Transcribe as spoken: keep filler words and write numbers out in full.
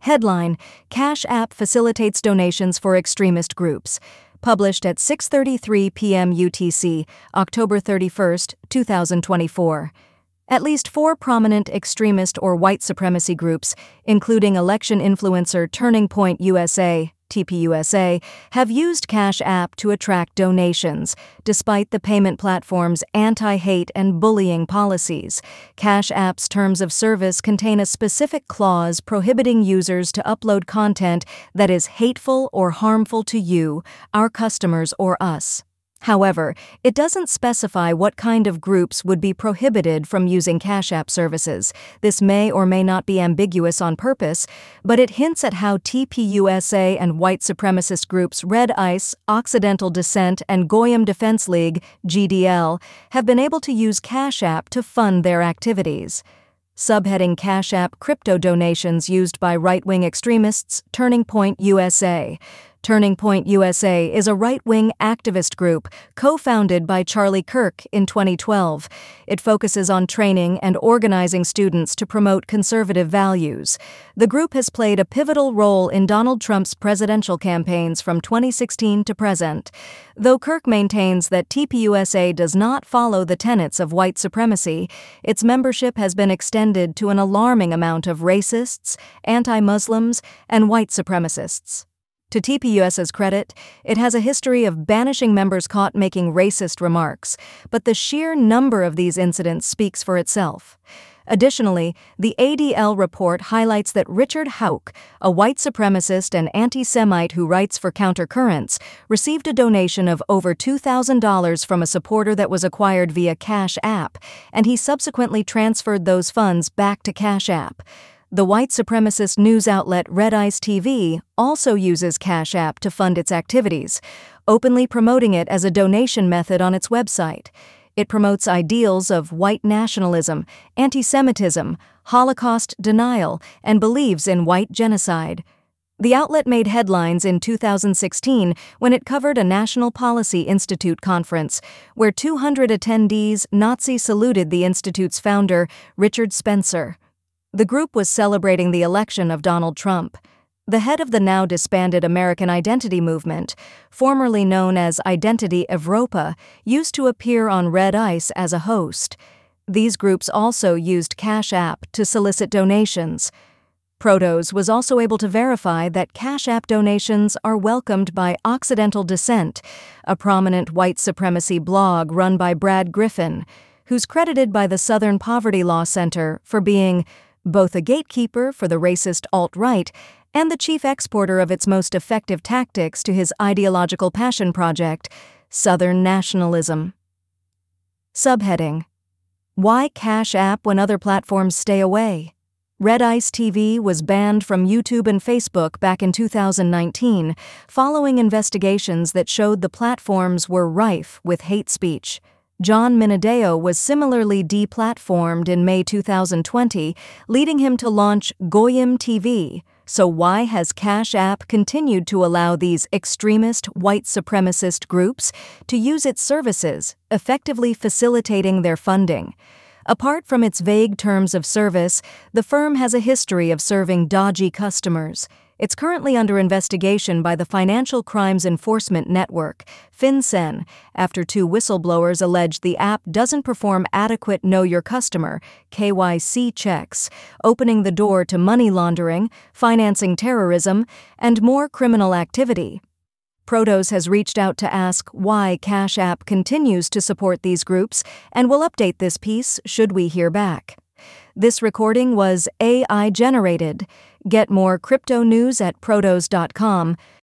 Headline: Cash App facilitates donations for extremist groups. Published at six thirty-three p m U T C, October thirty-first, two thousand twenty-four. At least four prominent extremist or white supremacy groups, including election influencer Turning Point U S A, T P U S A, have used Cash App to attract donations, despite the payment platform's anti-hate and bullying policies. Cash App's terms of service contain a specific clause prohibiting users to upload content that is hateful or harmful to you, our customers, or us. However, it doesn't specify what kind of groups would be prohibited from using Cash App services. This may or may not be ambiguous on purpose, but it hints at how T P U S A and white supremacist groups Red Ice, Occidental Dissent, and Goyim Defense League, G D L, have been able to use Cash App to fund their activities. Subheading: Cash App crypto donations used by right-wing extremists, Turning Point U S A. Turning Point U S A is a right-wing activist group co-founded by Charlie Kirk in twenty twelve. It focuses on training and organizing students to promote conservative values. The group has played a pivotal role in Donald Trump's presidential campaigns from twenty sixteen to present. Though Kirk maintains that T P U S A does not follow the tenets of white supremacy, its membership has been extended to an alarming amount of racists, anti-Muslims, and white supremacists. To T P U S A's credit, it has a history of banishing members caught making racist remarks, but the sheer number of these incidents speaks for itself. Additionally, the A D L report highlights that Richard Houck, a white supremacist and anti-Semite who writes for Countercurrents, received a donation of over two thousand dollars from a supporter that was acquired via Cash App, and he subsequently transferred those funds back to Cash App. The white supremacist news outlet Red Ice T V also uses Cash App to fund its activities, openly promoting it as a donation method on its website. It promotes ideals of white nationalism, anti-Semitism, Holocaust denial, and believes in white genocide. The outlet made headlines in two thousand sixteen when it covered a National Policy Institute conference, where two hundred attendees Nazi saluted the institute's founder, Richard Spencer. The group was celebrating the election of Donald Trump. The head of the now disbanded American Identity Movement, formerly known as Identity Evropa, used to appear on Red Ice as a host. These groups also used Cash App to solicit donations. Protos was also able to verify that Cash App donations are welcomed by Occidental Dissent, a prominent white supremacy blog run by Brad Griffin, who's credited by the Southern Poverty Law Center for being both a gatekeeper for the racist alt-right and the chief exporter of its most effective tactics to his ideological passion project, Southern nationalism. Subheading: Why Cash App when other platforms stay away? Red Ice T V was banned from YouTube and Facebook back in two thousand nineteen, following investigations that showed the platforms were rife with hate speech. John Minadeo was similarly deplatformed in May two thousand twenty, leading him to launch Goyim T V. So why has Cash App continued to allow these extremist white supremacist groups to use its services, effectively facilitating their funding? Apart from its vague terms of service, the firm has a history of serving dodgy customers. It's currently under investigation by the Financial Crimes Enforcement Network, FinCEN, after two whistleblowers alleged the app doesn't perform adequate Know Your Customer (K Y C) checks, opening the door to money laundering, financing terrorism, and more criminal activity. Protos has reached out to ask why Cash App continues to support these groups and will update this piece should we hear back. This recording was A I generated. Get more crypto news at protos dot com.